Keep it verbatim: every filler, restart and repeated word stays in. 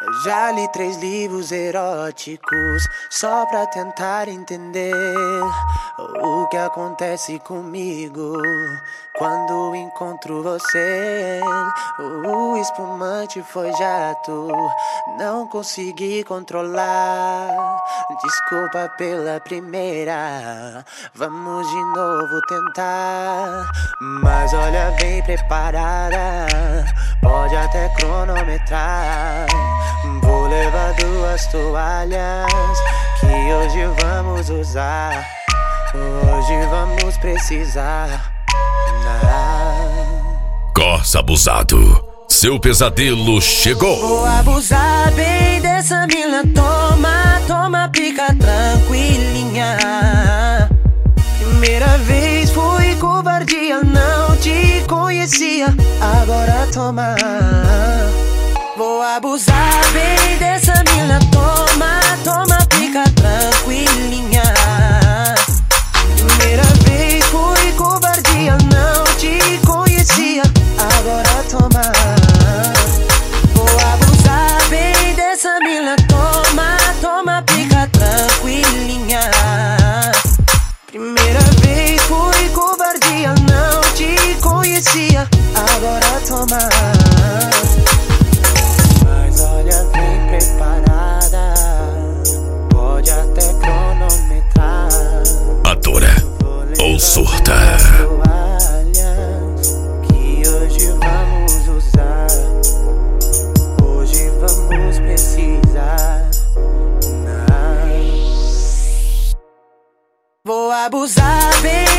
Eu já li três livros eróticos só pra tentar entender o que acontece comigo quando encontro você. O espumante foi jato, não consegui controlar. Desculpa pela primeira, vamos de novo tentar. Mas olha, vem preparada, pode até cronometrar. Vou levar duas toalhas que hoje vamos usar. Hoje vamos precisar. Corsa Abusado, seu pesadelo chegou. Vou abusar bem dessa mina, toma, toma, pica tranquilinha. Primeira vez foi covardia, não te conhecia, agora toma. Vou abusar bem dessa mina, toma, toma, pica tranquilinha. Primeira vez foi covardia, não te conhecia, agora toma. Vou abusar bem dessa mina, toma, toma, pica tranquilinha. Primeira vez foi covardia, não te conhecia, agora toma. Mas olha, vem preparada, pode até cronometrar. Adora ou surta. Toalhas que hoje vamos usar. Hoje vamos precisar. Vou abusar bem